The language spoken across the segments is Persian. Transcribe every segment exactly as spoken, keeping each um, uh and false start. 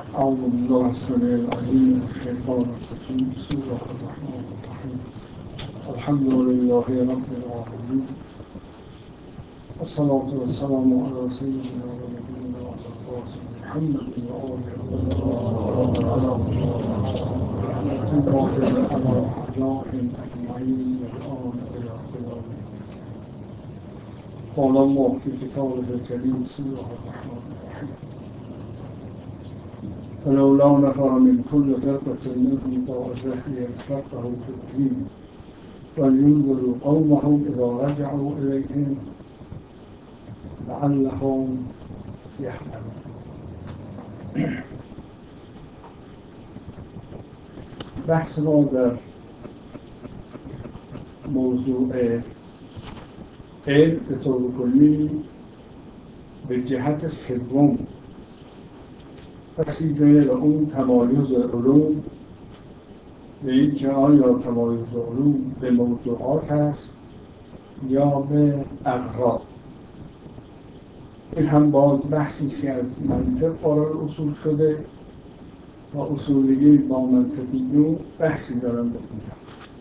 أعوذ بالله السميع العليم من الشيطان الرجيم بسم الله الرحمن الرحيم الحمد لله رب العالمين والصلاة والسلام على سيدنا ونبينا والقاسم محمد وآله وصحبه على الله على أعدائهم أجمعين والآن إلى قيام قال الله في كتابه الكريم بسم الله الرحمن الرحيم فلولا نفر من كل فرقة منهم طائفة ليتفقهوا في الدين ولينذروا قومهم إذا رجعوا إليهم لعلهم يحذرون. بحث ما در موضوع علم به طور کلی به جهت سوم رسیده و اون تمایز علوم به این که آیا تمایز علوم به موضوعات است یا به اغراض. این هم باز بحثی از منطق قرار اصول شده و اصولی با منطقیون بحثی دارن بکنم.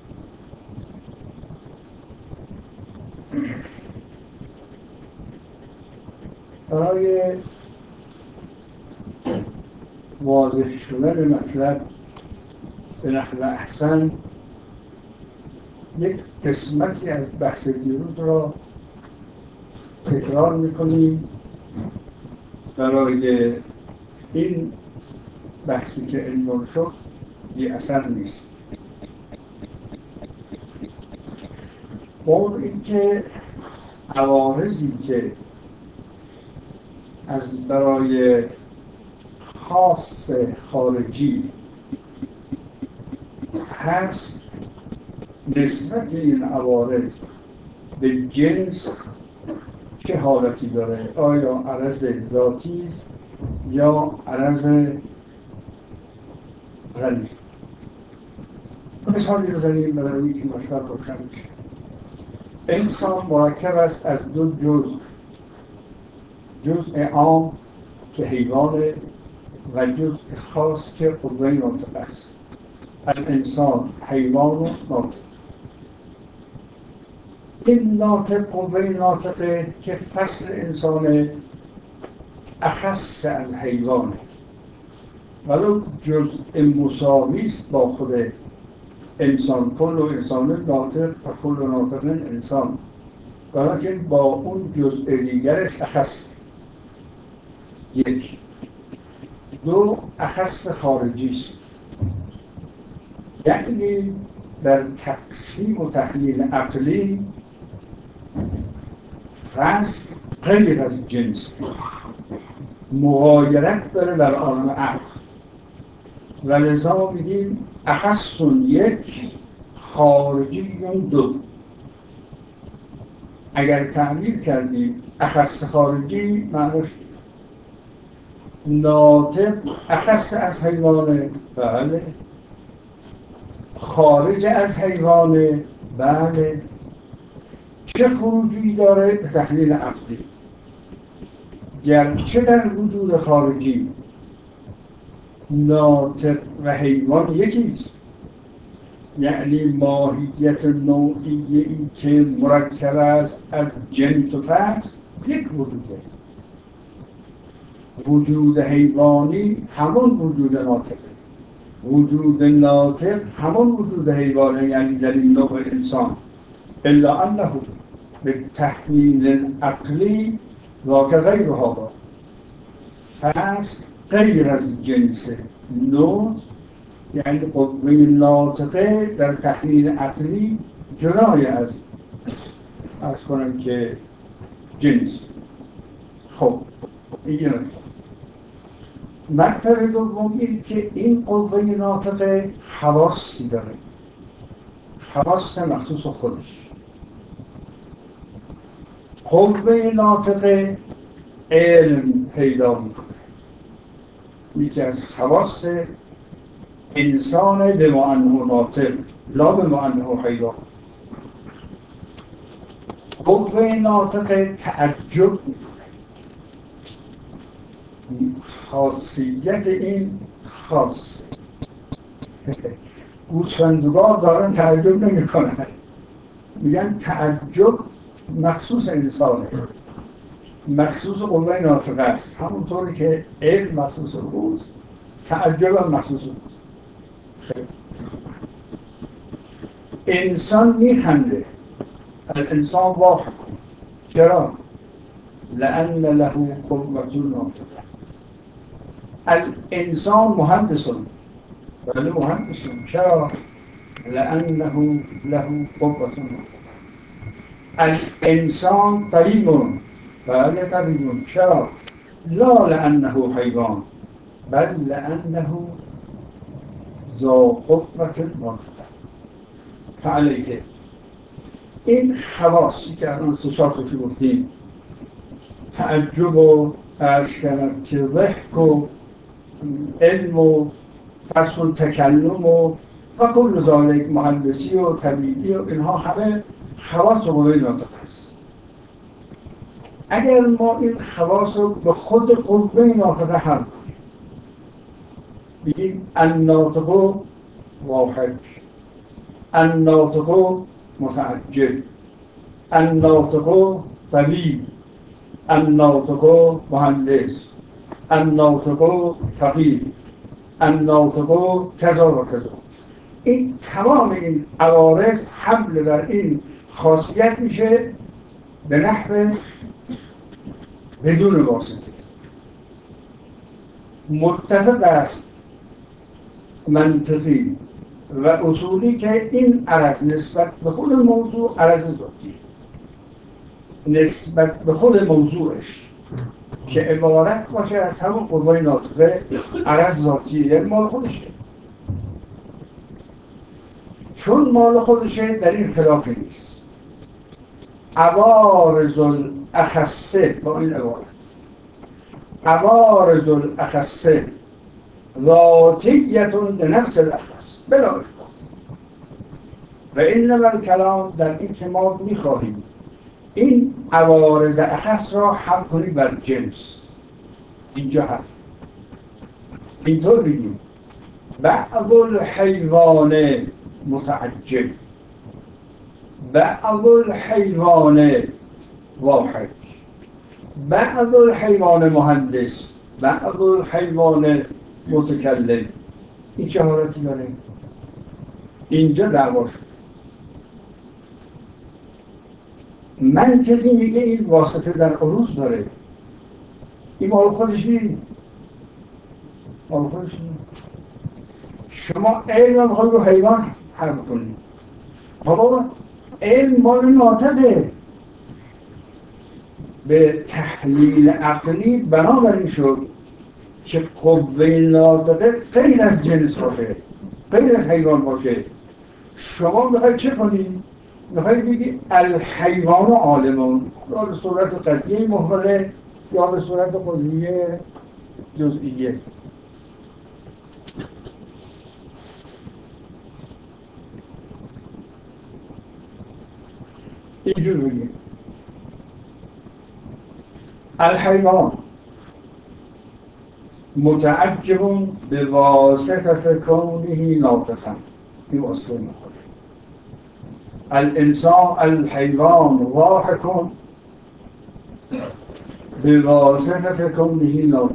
برای واضح شدن مطلب به نحو احسن یک قسمتی از بحث دیروز را تکرار میکنیم برای این بحثی که عنوان شد بی اثر نیست. با اینکه عوارضی که از برای خاص خارجی هست نسبت این عوارض به جنس چه حالتی داره؟ آیا عرض ذاتی است یا عرض غلیظ؟ مثالی بزنیم برای اینکه مشکل روشن بشه. انسان مرکب است از دو جزء، جزء عام که حیوانه و جزء خاص که قوه ناطق است. الانسان حیوان و ناطق. این ناطق قوه ناطقه که فصل انسان اخص از حیوانه، ولو جزء مساوی است با خود انسان. کل و انسان ناطق و کل ناطق انسان، ولیکن با اون جزء دیگرش اخص. یک. دو، اخص خارجی است، یعنی در تقسیم و تحلیل عقلی فصل غیر از جنس مغایرت داره در عالم عقل و لذا میگیم اخصون یک، خارجی دو. اگر تعبیر کردیم اخص خارجی معنیش ناطق اخص از حیوانه، بله. خارج از حیوانه، بله. چه خروجی داره؟ به تحلیل عقلی. گرچه در وجود خارجی ناطق و حیوان یکیست، یعنی ماهیت نوعی که مرکب است از جنس و فصل یک وجوده. وجود حیوانی همون وجود ناطقه، وجود ناطق همون وجود حیوانه، یعنی در این نوع انسان. الا انه به تحلیل عقلی ذاک غیر هذا، فصل غیر از جنس نوع، یعنی قوه ناطقه در تحلیل عقلی جدای از عرض کنم که جنس. خب این مطلب دوم این که این قوه ناطقه خواصی داره، خواص مخصوص خودش. قوه ناطقه علم پیدا میکنه، یکی از خواص انسان به معنی ناطق، لا به معنی حیوان. قوه ناطقه تعجب میکنه، خاصیت این خاص گوسفندوار دارن تعجب نمی کنن، میگن تعجب مخصوص انسانه، مخصوص قوه ناطقه است. همونطوری که علم مخصوص اوست، تعجب هم مخصوص اوست. انسان میخنده، الانسان واحد. چرا؟ لأن له قوة ناطقه. الانسان مهندس، ولی مهندس. چرا؟ لأنه له قوة ناطقه. الانسان طبیب، بله طبیب. چرا؟ لا لأنه حیوان، بل لأنه ذا قوة ناطقه. فعلیه این خواصی که الان سه چهار تاشو گفتیم، تعجب و عرض کردم که ضحک و علم و فصل و تکلم و و کل ذالک، مهندسی و طبیعی و اینها همه خواص قوه ناطقه است. اگر ما این خواص رو به خود قوه ناطقه حل کنیم، بگیم الناطق واحد، الناطق متعجب، الناطق طبیب، الناطق مهندس، الناطق فقیه، الناطق کذا و کذا. این تمام این عوارض حمل بر این خاصیت میشه به نحو بدون واسطه. متفق است منطقی و اصولی که این عرض نسبت به خود موضوع عرض ذاتی، نسبت به خود موضوعش که عبارت باشه از همون قوه ناطقه، عرض ذاتی، یعنی مال خودشه. چون مال خودشه در این خلافی نیست. عوارض الاخصه، با این عبارت عوارض الاخصه ذاتیتون به نفس الاخص بلا اشکال. و انما الکلام در این که ما میخواهیم این عوارض اخص را حل کنیم بر جنس. اینجا هست اینطور بگیم بعض الحیوان متعجب، بعض الحیوان واحد، بعض الحیوان مهندس، بعض الحیوان متکلم. این چه حالتی داره؟ اینجا دعوا شد. منطقی میگه این واسطه در عروض داره، این مال خودش نیست، مال خودش نیست. شما علم میخواید رو حیوان حل کنید، بابا علم مال ناطقه. به تحلیل عقلی بنابراین شد که قوه ناطقه غیر از جنس باشه، غیر از حیوان باشه. شما میخواید چه کنید؟ میخواید بگید الحیوان عالمون، یا به صورت قضیه محوله یا به صورت قضیه جزئیه. اینجور بگید الحیوان متعجب به واسطه کونه ناطقا، این واسطه میخوره. الانسان الحیوان واحد به واسطه کونه ناطقا،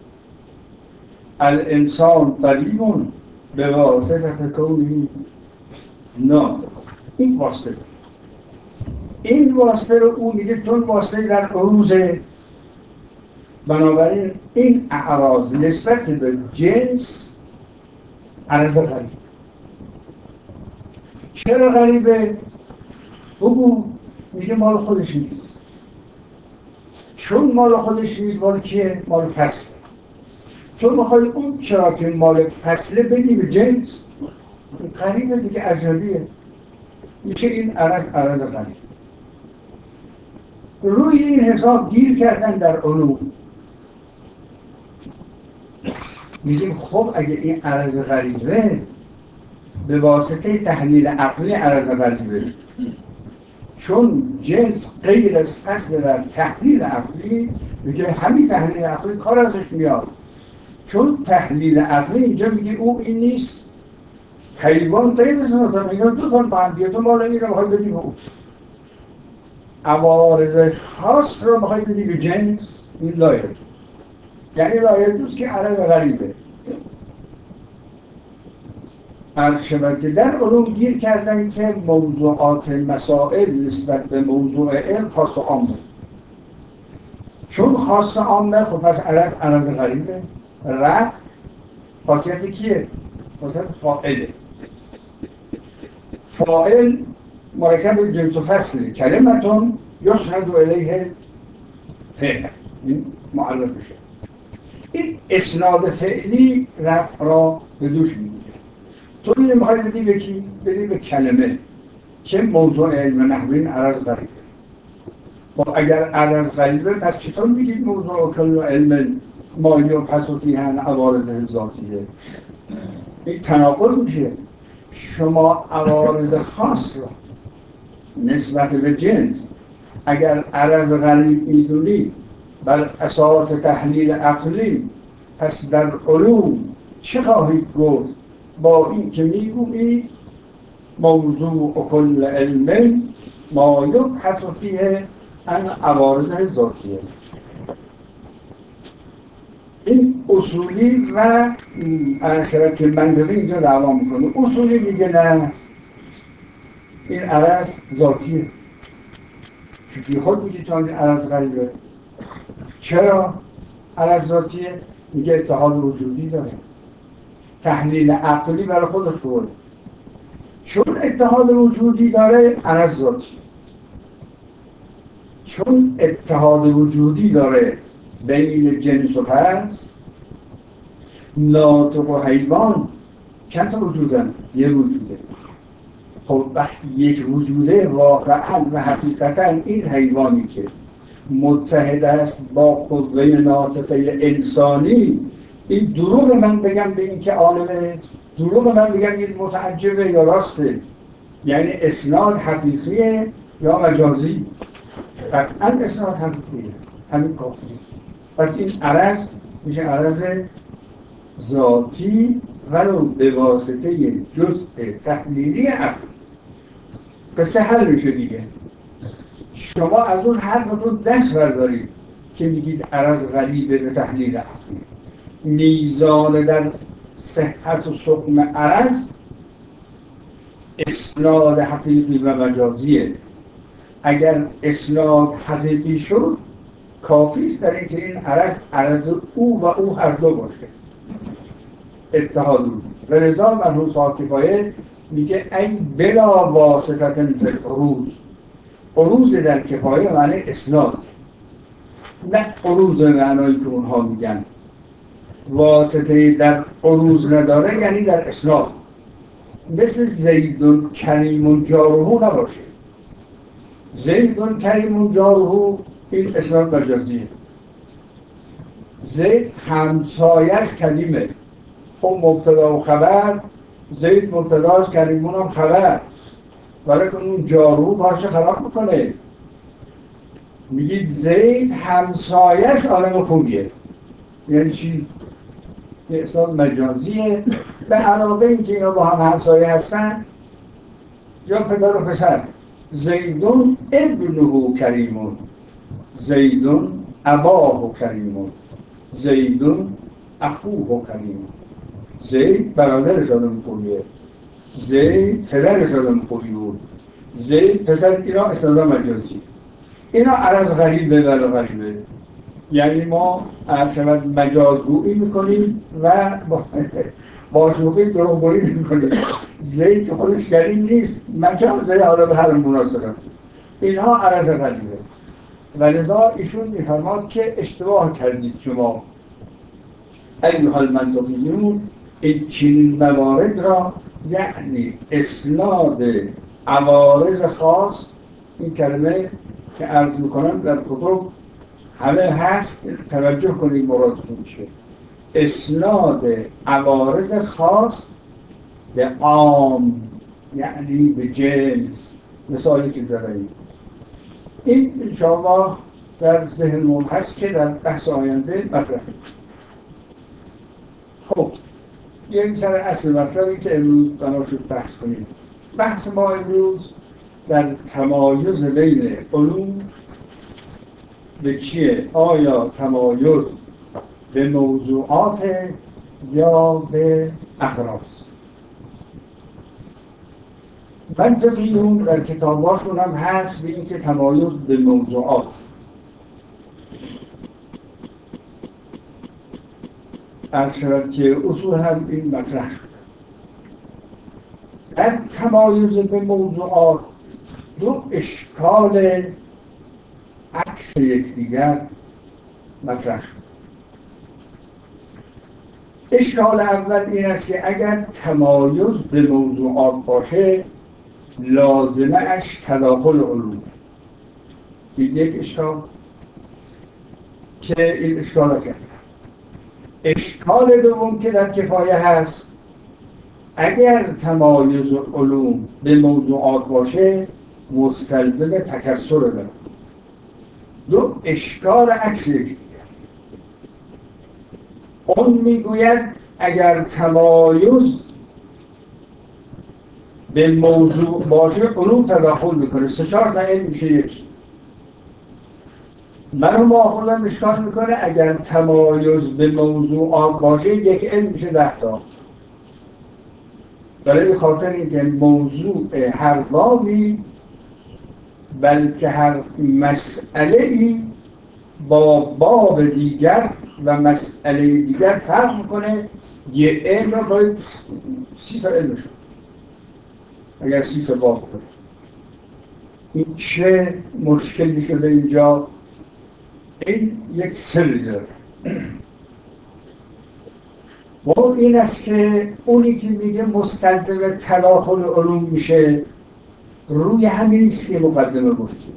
الانسان طبیب به واسطه کونه ناطقا. این واسطه این واسطه رو اون میگه چون واسطه در عروضه، بنابراین این اعراض نسبت به جنس عرض غریب. چرا غریبه؟ بگو. میگه مال خودش نیست. چون مال خودش نیست، مال کیه؟ مال فصله. تو میخوای اون چرا که مال فصله بدی به جنس، غریبه دیگه، عجبیه. میشه این عرض عرض غریب. روی این حساب گیر کردن در علوم. میگیم خب اگه این عرض غریبه، به واسطه تحلیل عقلی عرض غریبه، چون جنس غیر از فصل در تحلیل عقلی، میگه همین تحلیل عقلی کار ازش میاد. چون تحلیل عقلی اینجا میگه او این نیست، حیوان غیر از مثلا اینا دو تا بندیتون بالا این رو بخوای بدی به او، عوارض خاص رو بخوای بدی به جنس، این لایه دوست، یعنی لایه دوست که عرض غریبه. البته در علوم گیر کردن که موضوعات مسائل نسبت به موضوع علم خاص و عامه، چون خاص و عامه خب پس عرض عرض غریبه. رفع خاصیت کیه؟ خاصیت فاعله. فاعل مرکب جنس و فصله، کلمتون یسند الیه فعل، این معرف بشه. این اسناد فعلی رفع را به دوش میگیره. تو اینه میخوای بدی به کی؟ بدی به کلمه که موضوع علم نحوین عرض غریبه. خب اگر عرض غریبه پس چطور میگید موضوع کل علم مایی و پس و فیهن عوارض ذاتیه؟ این تناقض میشه. شما عوارض خاص را نسبت به جنس اگر عرض غریب میدونی بر اساس تحلیل عقلی، پس در علوم چه خواهید گفت با این که میگویی موضوع کل علم ما یبحث فیه عن عوارض ذاتیه؟ این اصولی و اصلا که منطقی اینجا دعوا میکنه. اصولی میگه نه، این عرض ذاتیه، چون خود میگه تو این عرض غریبه. چرا عرض ذاتیه؟ میگه اتحاد وجودی داره، تحلیل عقلی برای خودش بوده، چون اتحاد وجودی داره عرض ذاتی، چون اتحاد وجودی داره بین جنس و پس. ناطق و حیوان چند تا وجودن؟ یه وجوده. خب وقتی یک وجوده واقعا و حقیقتا این حیوانی که متحد است با قوه ناطقه انسانی، این دروغ من بگم به این که عالمه، دروغ من بگم این متعجبه یا راسته، یعنی اسناد حقیقیه یا مجازی؟ قطعا اسناد حقیقیه، همین کافیه. پس این عرض میشه عرض ذاتی ولو به واسطه جزء تحلیلی عقل. قصه حل میشه دیگه. شما از اون حرفتون دست بردارید که میگید عرض غریبه به تحلیل عقلی. میزان در صحت و سقم عرض اسناد حقیقی و مجازیه. اگر اسناد حقیقی شد کافی است در اینکه این عرض عرض او و او هر دو باشه، اتحاد وجود. و لذا مرحوم صاحب کفایه میگه این بلا واسطه فی العروض. عروض در کفایه معنی اسناد، نه عروض معنایی که اونها میگن. واسطه در عروض نداره یعنی در اسناد، مثل زیدون کریمون جارهو نباشه. زیدون کریمون جارهو این اسناد مجازیه. زید همسایش کریمه، خب مبتدا و خبر، زید مبتداش کریمون هم خبر، ولی که اون جارو کارش خراب میکنه. میگید زید همسایش آدم خوبیه، یعنی چی؟ یه اسناد مجازیه به علاوه این که اینا با هم همسایه هستن یا پدر و پسر. زیدون ابنه کریمون، زیدون اباه کریمون، زیدون اخوه کریمون. زید برادرش آدم خوبیه، زید پدرش آدم خوبی بود، زید پسر. اینا استعداد مجازی، اینا عرض غریبه ولی غریبه. یعنی ما عرض مجازگویی میکنیم و با, با شوخی دروغگویی میکنیم. زید که خودش کریم نیست، مجازه حالا به هر مناسبت. اینها عرض غریبه. و لذا ایشون میفرماد که اشتباه کردید شما ایها المنطقیون این چنین موارد را، یعنی اسناد عوارض خاص. این کلمه که عرض میکنم در کتب همه هست، توجه کنید مرادتون میشه. اسناد عوارض خاص به عام، یعنی به جنس. مثالی که زدیم این انشاءالله در ذهنمون هست که در بحث آینده مطرح. خب یک سر اصل مطلبی که امروز بنا شد بحث کنیم. بحث ما امروز در تمایز بین علوم به چیه؟ آیا تمایز به موضوعات یا به اغراض؟ منطقیون در کتاباشون هم هست به این که تمایز به موضوعات. عرض شود که اصول هم این مطرح شد. در تمایز به موضوعات دو اشکال عکس یکدیگر مطرح شد. اشکال اول این است که اگر تمایز به موضوعات باشه لازمه اش تداخل علوم. این یک اشکال که این اشکال را کرد. اشکال دوم که در کفایه هست، اگر تمایز علوم به موضوعات باشه مستلزم تکثر داره. دو اشکال عکس یکدیگر. اون میگوید اگر تمایز به موضوع باشه علوم تداخل میکنه، سه چهار تا علم میشه یک. منو ما خودم اشکال میکنه اگر تمایز به موضوعات باشه یک علم میشه ده تا. برای خاطر اینکه موضوع هر بابی بلکه هر مسئله ای با باب دیگر و مسئله دیگر فرق میکنه. یه علم رو باید سی تا علم شد اگر سی تا باب کنه. این چه مشکلی شده اینجا؟ این یک سری داره و اون این است که اونی که میگه مستلزم تداخل علوم میشه روی همین است که مقدمه گفتیم.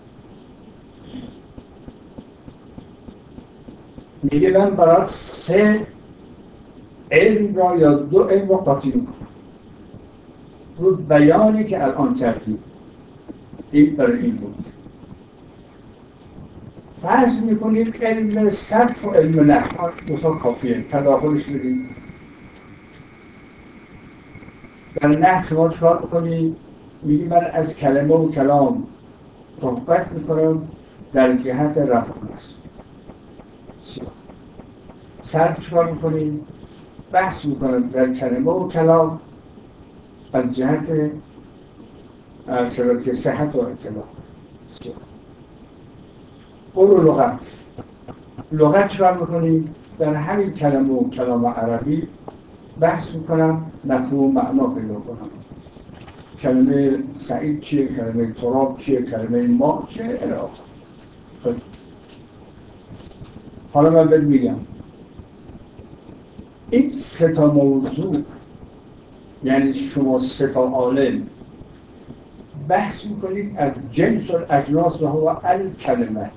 میگه من برای سه علم را یا دو علم را قاطی میکنم رو بیانی که الان کردیم. این برای این بود. فرض میکنیم علم صرف و علم نحو دو تا کافیه، تداخلش بدیم. در نحو شما چکار میکنید؟ میگی من از کلمه و کلام صحبت میکنم در جهت رفع است. صرف چکار میکنید؟ بحث میکنم در کلمه و کلام از جهت شبکه صحت و اطلاع. قول و لغت لغت چکار میکنیم؟ در همین کلمه و کلام عربی بحث میکنم مفهوم و معنا پیدا کنم. کلمه سعید چیه؟ کلمه تراب چیه؟ کلمه ما چیه؟ الاخر. حالا من بهت میگم این سه تا موضوع، یعنی شما سه تا عالم بحث میکنید از جنس و اجناس و هو الکلمه.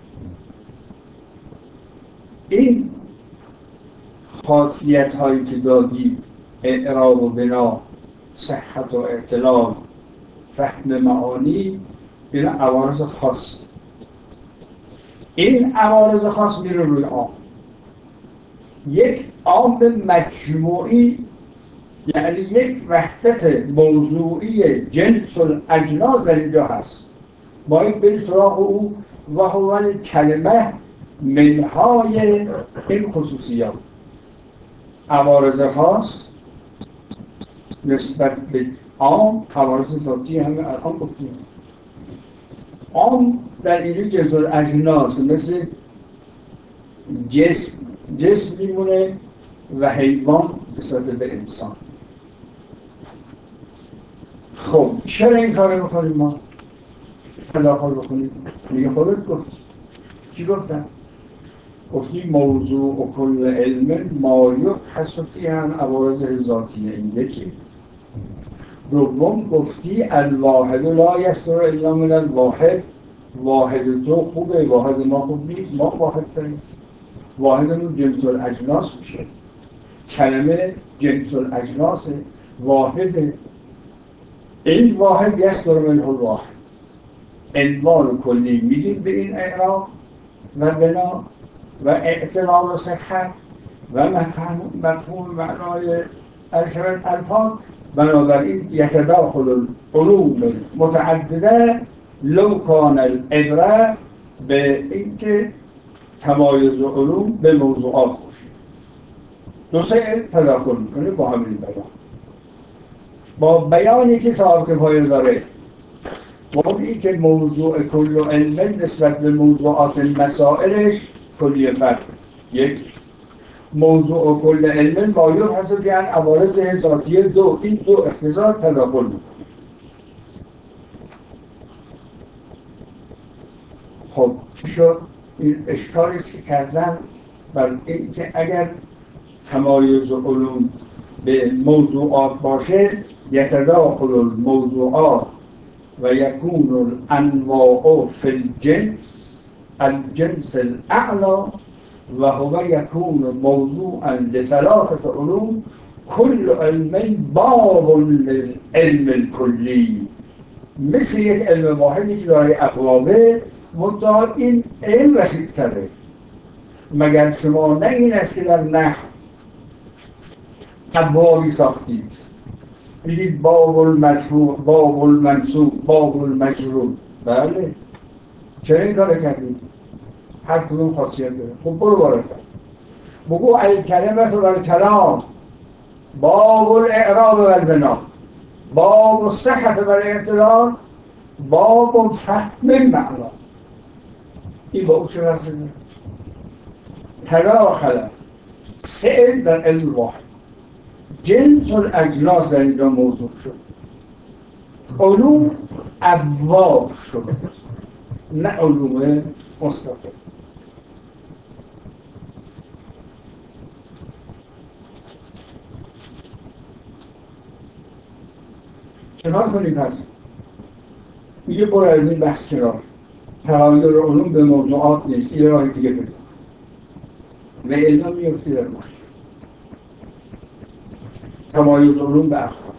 این خاصیت هایی که دادی، اعراب و بنا، صحت و اعتلال، فهم معانی، این عوارض خاص. این عوارض خاص میره روی عام. یک عام مجموعی، یعنی یک وحدت موضوعی جنس الاجناس در اینجا هست. باید بریم سراغ او و هو کلمه منهای این خصوصیات. عوارض خاص نسبت به عام، عوارض ذاتی همه الان گفتیم. عام در اینجا جنس الاجناس مثل جسم جسم میمونه و حیوان نسبت به انسان. خب چرا این کار میکنیم ما؟ تداخل بکنیم. میگه خودت گفت. کی گفتن؟ گفتی موضوع و کل علم ما یبحث فیه عن عوارض ذاتیه. این یکی. دوم گفتی الواحد لا یصدر الا من الواحد. واحد تو خوبه، واحد ما خوب نیست. ما واحد داریم. واحدمون جنس الاجناس میشه. کلمه جنس الاجناس واحده. این واحد یصدر منه الواحد. عنوان کلی میدیم به این اعراب و بنا و اعتبار و صحت و مفهوم مفهوم معنای ارشد الفاظ. بنابراین یتداخل العلوم متعدده لو کان العبره به اینکه تمایز علوم به موضوعات باشه. دو سه تداخل میکنه با همین بیان، با بیانی که سابقه پایه داره، با این که موضوع کل علم نسبت به موضوعات مسائلش کلی فرق. یک موضوع کل علم مایور هست که عوارض ذاتیه دو، این دو اختزار تداخل میکنه. خب شد این اشکالی است که کردن بر این که اگر تمایز علوم به موضوعات باشه یتداخل الموضوعات و یکون الانواع فی الجنس الجنس الاعلی و هو یکون موضوعا لثلاثه علوم کل علم باب للعلم الکلی، مثل یک علم واحدی که داره ابوابه منتها این علم وسیع‌تره. مگر شما نه این است که در نحو ابوابی ساختید، میگید باب المرفوع، باب المنصوب، باب المجرور. بله چرا این کار کردید؟ هر کدوم خاصیت داره. خب برو وارد بگو الکلمه و الکلام باب الاعراب و البنا، باب الصحة و الاعتدال، باب فهم معنا. این با او چه رفته داره؟ تداخل سه علم در علم واحد. جنس الاجناس در اینجا موضوع شد، علوم ابواب شد نه علوم مستقل. کنار کنیم پس میگه برو از این بحث کنار، تغییر علوم به موضوعات نیست، یه راه دیگه بده و علم میفتی در مشکل. تمایز علوم به افراد.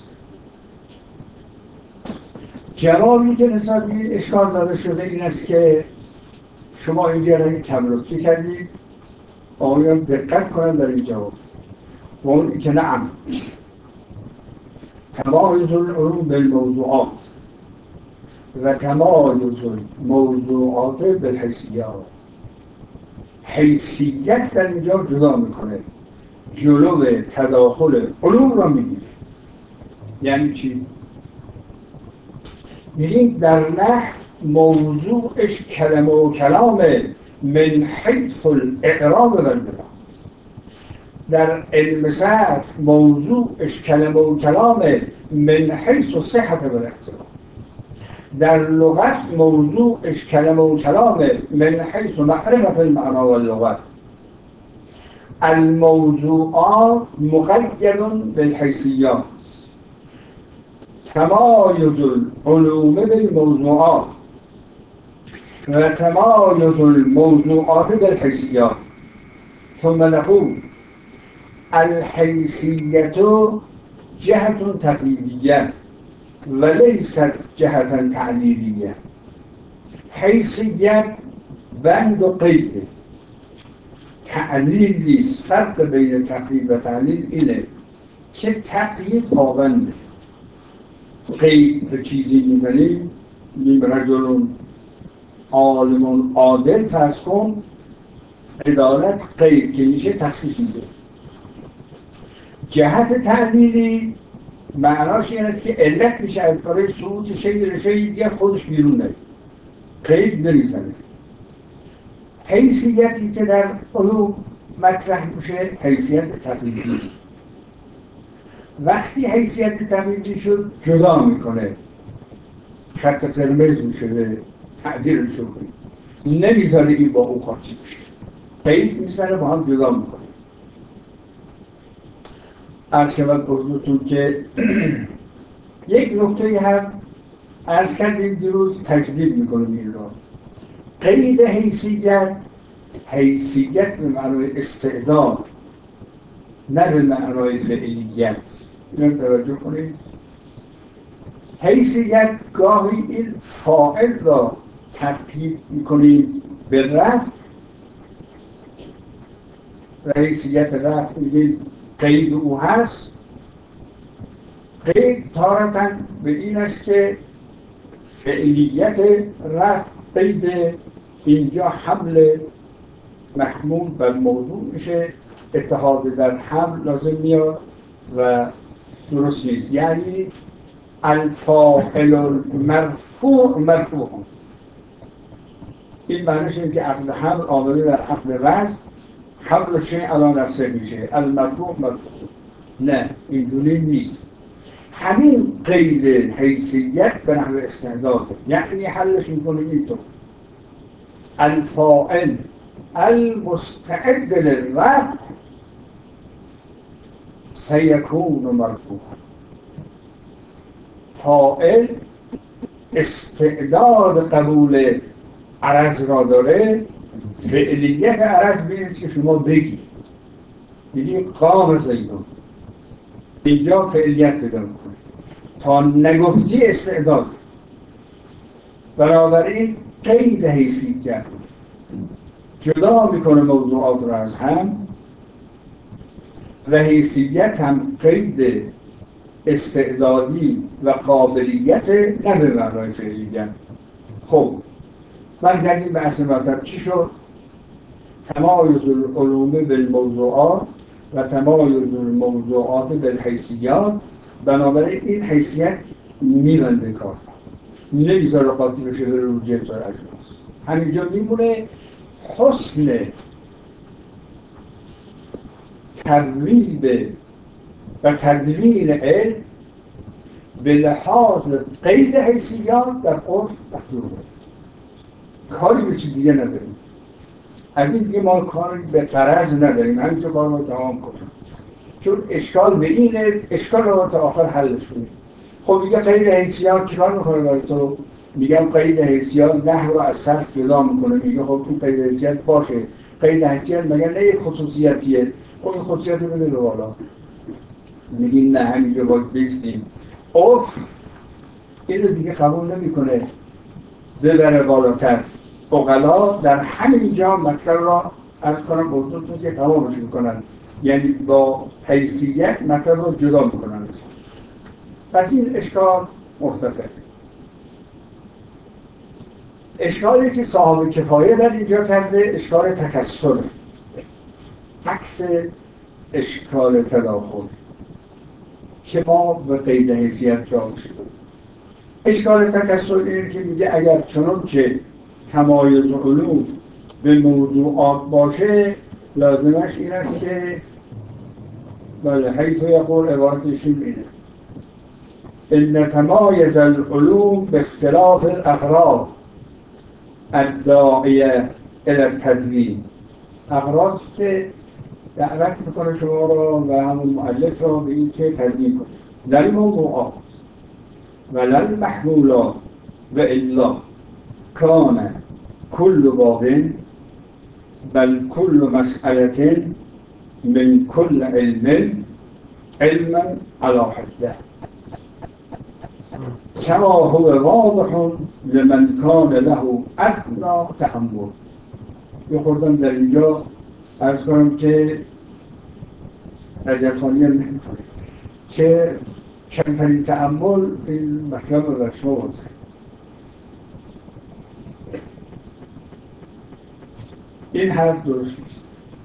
جوابی که نسبت به این اشکال داده شده این است که شما اینجا را کم لطفی کردید، آقایان دقت کنند در این جواب و اون که نعم تمایز العلوم بالموضوعات و تمایز موضوعات بالحیثیات. حیثیت در اینجا جدا میکنه، جلو تداخل علوم را میگیره. یعنی چی؟ میگیم در نحو موضوعش کلمه و کلامه من حیث الاعراب و البنا. در علم صرف موضوعش کلمه و کلامه من حیث صحت و الاعتبار. در لغت موضوعش کلمه و کلامه من حیث معرفت المعنا و اللغت. الموضوعات مقید بالحیثیات. تمایز العلوم بالموضوعات و تمایز الموضوعات بالحیثیات. ثم نقول الحیثیت جهة تقلیدیه و لیست جهة تعلیلیه. حیثیت بند و قید، تعلیل نیست. فرق بین تقیید و تعلیل اینه که تقیید پابنده، قید به چیزی میزنیم میگیم رجل عالم عادل، فرض کن عدالت قید که میشه تخصیص میده. جهت تعلیلی معناش این است که علت میشه از برای صعود شی رشی دیگه خودش بیرونه، قید نمیزنه. حیثیتی که در علوم مطرح میشه حیثیت تقلیدی است. وقتی حیثیت تقلیدی شد جدا میکنه، خط قرمز میشه به تعدیل شوخی، نمیذاره این با او قاطی بشه، قید میزنه با هم جدا میکنه. عرض شود گفتون که یک نکته هم عرض کردیم دیروز، تجدید میکنم این را. قید حیثیت، حیثیت به معنای استعداد نه به معنای فعلیت. اینو توجه کنید. حیثیت گاهی این فاعل را تبدیل میکنیم به رفع، و حیثیت رفع میگید قید او هست. قید تارتاً به این است که فعلیت رفع قید اینجا حمل محمول بر موضوع میشه، اتحاد در حمل لازم میاد و درست نیست. یعنی الفاعل المرفوع مرفوع، این معنیش اینه که عقد حمل عامل در عقد وضع حمل شیء علی نفسه میشه، المرفوع مرفوع. نه اینجوری نیست. همین قید حیثیت به نحو استعداد، یعنی حلش میکنه اینطور: الفاعل المستعد للرفع سیکون مرفوع. فاعل استعداد قبول عرض را داره، فعلیت عرض بیرید که شما بگید، یعنی قام زیدون، اینجا فعلیت پیدا میکنه. تا نگفتی استعداد. بنابراین قید حیثیت جدا میکنه موضوعات را از هم و حیثیت هم قید استعدادی و قابلیت نه به معنای فعلیت. خب برگردیم به اصل مطلب. چی شد؟ تمایز العلوم بالموضوعات و تمایز الموضوعات بالحیثیات. بنابراین این حیثیت میبنده کار، نمیذاره قاطی بشه به رو جبت و اجناس، همینجا میمونه. حسن ترویب و تدوین علم به لحاظ قید حیثیات در عرف مطلوبه. کاری به چی دیگه نداریم، از این دیگه ما کاری به غرض نداریم، همینجا کار رو تمام کنیم، چون اشکال به اینه، اشکال رو تا آخر حلش کنیم. خب دیگه قید حیثیات چیکار میکنه برای تو؟ میگم قید حیثیات نحو رو از صرف جدا میکنه، میگه خب تو قید حیثیت باشه. قید حیثیت مگه نه یک خصوصیتیه؟ خب این خصوصیت بده به بالا. میگیم نه همینجا باید بیستیم. عرف این رو دیگه قبول نمیکنه ببره بالاتر. عقلا در همین جا مطلب را از کنم موضوعتون که تمامش میکنن، یعنی با حیثیت مطلب را جدا میکنن. پس این اشکال مرتفع. اشکالی که صاحب کفایه در اینجا کرده اشکال تکسر، عکس اشکال تداخل که ما به قید حیثیت جا شد. اشکال تکسر اینه که میگه اگر چنان که تمایز علوم به موضوعات باشه، لازمش این است که بله حیث یقول عبارتشون اینه: ان تمایز العلوم به اختلاف الاغراض الداعیه الی التدوین. اغراض که دعوت میکنه شما را و همون مؤلف را به این که تدوین کنه، نه الموضوعات ولا المحمولات و الا کان کل باب بل کل مسئله من کل علم علما علی حده کما هو واضح لمن کان له ادنی تأمل. یه خوردم در اینجا عرض کنم که رجزخانی هم نمی کنه که کمترین تأمل این مطلب رو در شما بازه. این حرف درست نیست.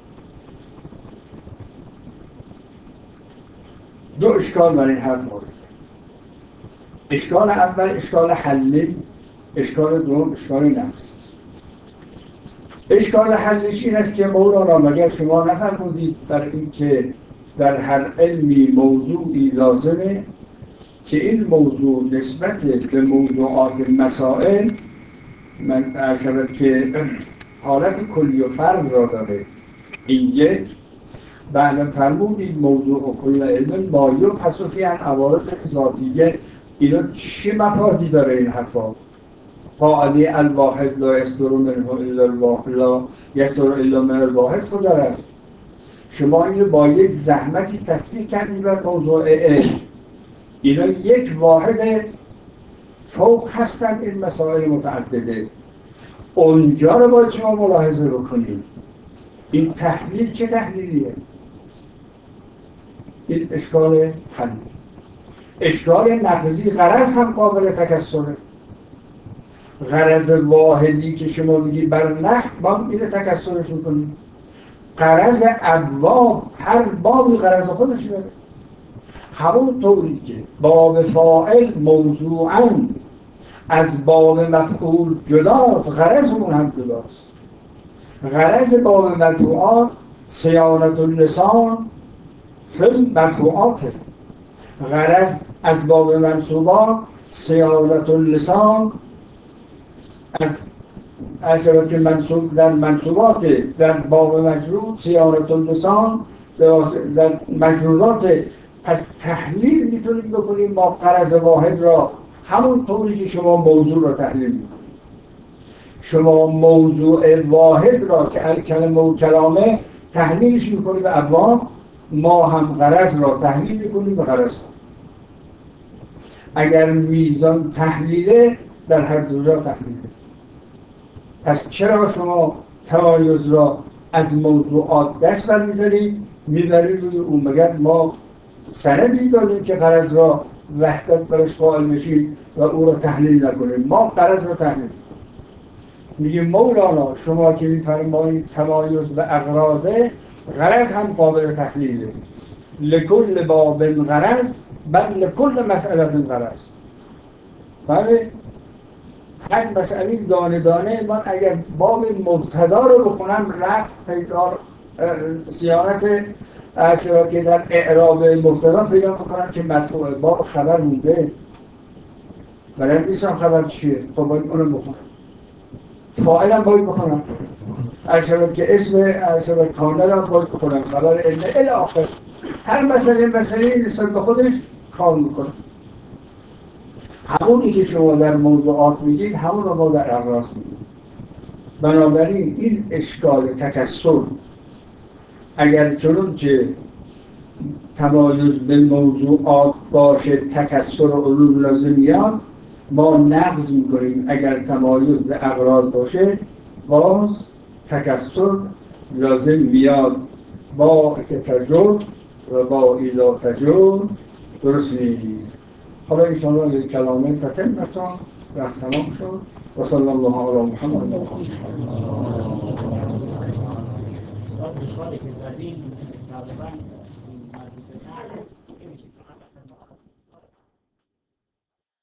دو اشکال برای این حرف مورد. اشکال اول اشکال حلی، اشکال دوم اشکال نفس. اشکال حلیش این است که مولانا مگر شما نفرمودید برای این که در هر علمی موضوعی لازمه که این موضوع نسبت به موضوعات مسائل من ارشد که حالت کلی و فرد را داره. این یک. بعد فرمودید موضوع و کل علم با یک پسوفی هن عوارض ذاتیه. اینا چه مفادی داره این حرفا؟ قاعده الواحد لا یصدر منه الا الواحد لا یصدر الا من الواحد خود داره. شما اینو با یک زحمتی تطبیق کردید بر موضوع علم. اینا یک واحد فوق هستند، این مسائل متعدده. اونجا رو باید شما ملاحظه بکنید. این تحلیل چه تحلیلیه؟ این اشکال تحلیل. اشکال نقضی غرض هم قابل تکسره. غرض واحدی که شما میگید بر نحو ما اینو تکسرش میکنیم. غرض ابواب هر بابی غرض خودش داره. همون طوری که باب فاعل موضوعاً از باب مفعول جداست، غرض اون هم جداست. غرض باب مرفوعات صیانت اللسان فی المرفوعات، غرض از باب منصوبات صیانت اللسان از اشاره که منصوب در منصوبات، در باب مجرور صیانت اللسان در مجرورات. پس تحلیل میتونیم بکنیم ما غرض واحد را همون طوری که شما موضوع را تحلیل میکنید. شما موضوع واحد را که الکلمه و کلامه تحلیلش میکنید به ابواب، ما هم غرض را تحلیل میکنیم به غرض. اگر میزان تحلیله در هر دو جا تحلیله. پس چرا شما تمایز را از موضوعات دست برمی‌دارید میبرید روی اون؟ مگر ما سندی داریم که غرض را وحدت برش قائل بشید و او را تحلیل نکنیم؟ ما غرض را تحلیل میگیم. مولانا شما که میفرمایید تمایز به اغراضه، غرض هم قابل تحلیله. لکل باب غرض بل لکل مسئله غرض. بله، هر مسئله دانه دانه من اگر باب مبتدا رو بخونم رفت پیدا صیانت اشاره که در اعراب مبتدا پیدا بکنم که مرفوع باب خبر مونده، بلد نیستم خبر چیه، خب باید اونم بخونم. فاعلم باید بخونم، اشاره که اسم اشاره کانه را باید بخونم، خبر علمه الی آخر. هر مسئله مسئله نسبت به خودش کار میکنم. همونی که شما در موضوعات میگید همون رو ما در اغراض میگید. بنابراین این اشکال تکسر اگر چنون که تمایز به موضوعات باشه تکسر و علوم لازم میاد، ما نقض میکنیم. اگر تمایز به اغراض باشه باز تکسر لازم میاد. با تجرب و با ایلا تجرب درست نیست. حالا ایشان یک کلامه تتمتون وقت تمام شد. و صلی الله علی محمد. اشکالی که زدیم تقریبا